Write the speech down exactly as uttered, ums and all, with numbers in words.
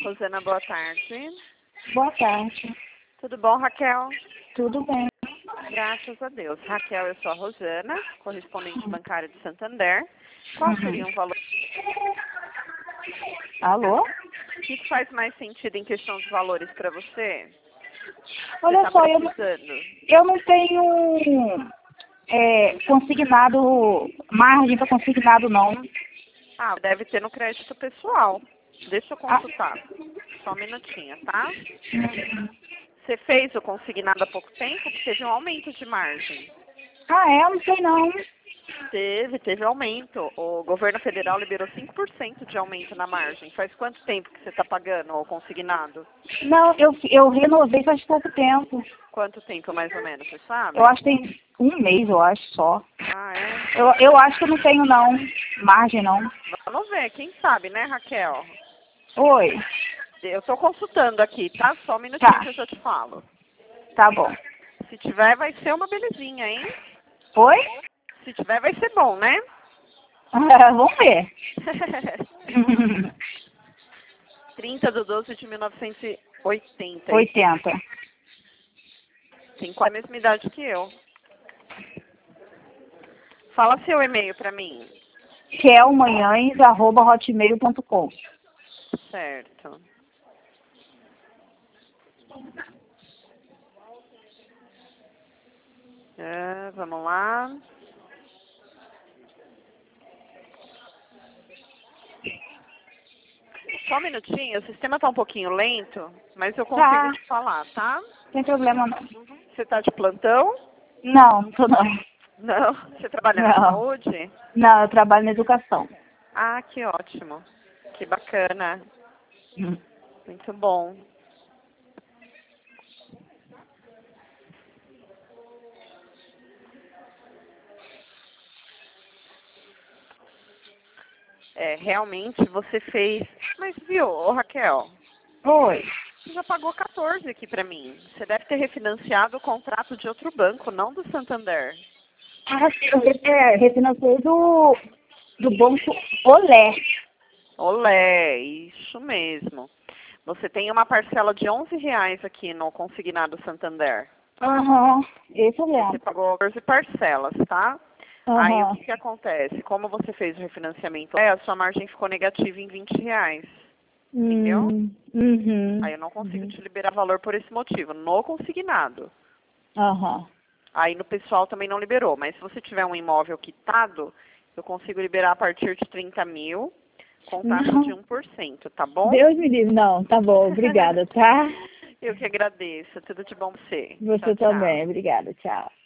Rosana, boa tarde. Boa tarde. Tudo bom, Raquel? Tudo bem. Graças a Deus. Raquel, eu sou a Rosana, correspondente bancária de Santander. Qual Uhum. seria um valor? Alô? O que faz mais sentido em questão de valores para você? Olha Você tá só, eu não, precisando? eu não tenho é, consignado, margem para consignado não. Ah, deve ter no crédito pessoal. Deixa eu Ah, consultar. Só um minutinho, tá? Você fez o consignado há pouco tempo? Porque teve um aumento de margem. ah, é? Eu não sei não. Teve, teve aumento. O governo federal liberou cinco por cento de aumento na margem. Faz quanto tempo que você está pagando o consignado? Não, eu, eu renovei faz pouco tempo. Quanto tempo, mais ou menos, você sabe? Eu acho que tem um mês, eu acho, só. Ah, é? Eu, eu acho que eu não tenho não, margem não. Vamos ver, quem sabe, né, Raquel? Oi, Eu estou consultando aqui, tá? Só um minutinho tá, que eu já te falo. tá bom. Se tiver, vai ser uma belezinha, hein? Oi? Se tiver, vai ser bom, né? Vamos ver. trinta de doze de mil novecentos e oitenta. oitenta. Tem quase a mesma idade que eu. Fala seu e-mail pra mim. kelmanhães arroba hotmail ponto com. Certo. É, vamos lá. Só um minutinho, o sistema tá um pouquinho lento, mas eu consigo Tá, te falar, tá? sem problema não. Você tá de plantão? Não, não tô não. Não. Você trabalha na Não. saúde? Não, eu trabalho na educação. Ah, que ótimo. Que bacana. Hum. Muito bom. É, realmente você fez. Mas viu, ô Raquel, Oi. você já pagou quatorze aqui pra mim. Você deve ter refinanciado o contrato de outro banco, não do Santander. Ah, eu re- é, refinanciei do, do Banco Olé. Olé, isso mesmo. Você tem uma parcela de onze reais aqui no consignado Santander. Aham, esse eu Você lembro. pagou quatorze parcelas, tá? Aí o Aham. que, que acontece? Como você fez o refinanciamento, é, a sua margem ficou negativa em vinte reais. Entendeu? Hum, uhum. Aí eu não consigo Uhum. te liberar valor por esse motivo, no consignado. Aham. Aí no pessoal também não liberou, mas se você tiver um imóvel quitado, eu consigo liberar a partir de trinta mil, com taxa de Não. um por cento, tá bom? Deus me livre. Não, tá bom. Obrigada, tá? Eu que agradeço. Tudo de bom pra você. Tchau, Você tchau. também. Obrigada. Tchau.